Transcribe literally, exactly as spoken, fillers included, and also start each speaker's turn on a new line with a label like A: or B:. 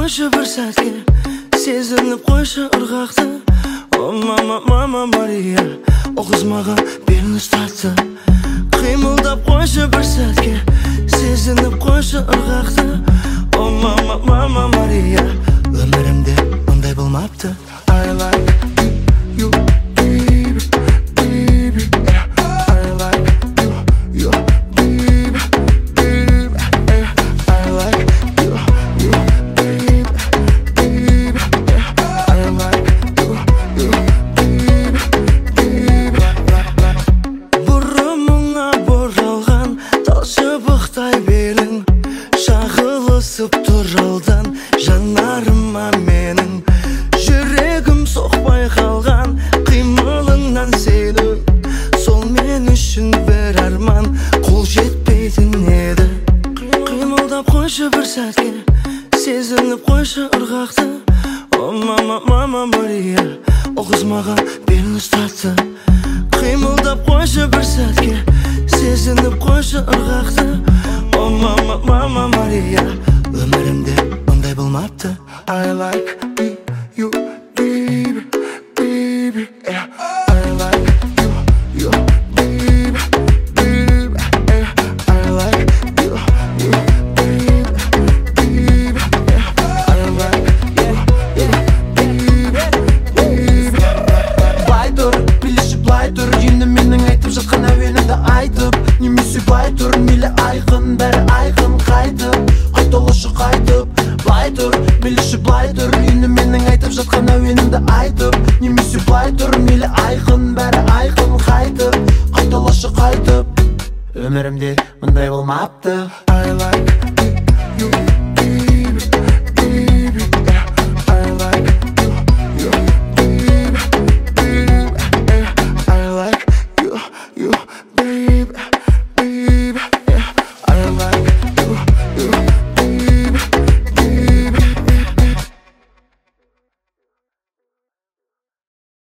A: қойшы бір сәтке, сезініп қойшы ырғақты. О мама, мама Мария, о қыз маған белін ұстатты. Қимылдап қойшы бір сәтке, сезініп қойшы ырғақты. О мама, мама Мария, өмірімде мұндай болмапты. I like you, baby, baby, yeah. I like you, you, baby, baby, yeah. I like you, you, baby, baby, yeah. I like you, you, baby, baby. Бұрымыңа боралған тал шыбықтай белің, шағылысып тұр алдан жанарыма менің. Жүрегім соқпай қалған қимылыңнан сенің, сол мен үшін бір арман қол жетпейтін еді. Қимылдап қойшы бір сәтке, сезініп қойшы ырғақты. О мама, мама Мария, о қыз маған белін ұстатты. Қимылдап қойшы бір сәтке, сезініп қойшы ырғақты. О мама, мама Мария, өмірімде мұндай болмапты. I like you, baby, baby, yeah. I like you, you, baby, baby, yeah. I like you, you, baby, baby, yeah. I like you, you, baby, baby.
B: Былай тұр, билеші былай тұр, енді менің айтып жатқан әуенімді айтып. Немесе былай тұр, мейлі айқын, бәрі айқын қайтып. Қайталашы қайтып, былай тұр, билеші былай тұр, енді менің айтып жатқан әуенімді айтып. Немесе былай тұр, мейлі айқын, бәрі айқын қайтып. Қайталашы қайтып, өмірімде мұндай болмапты.
A: I like you,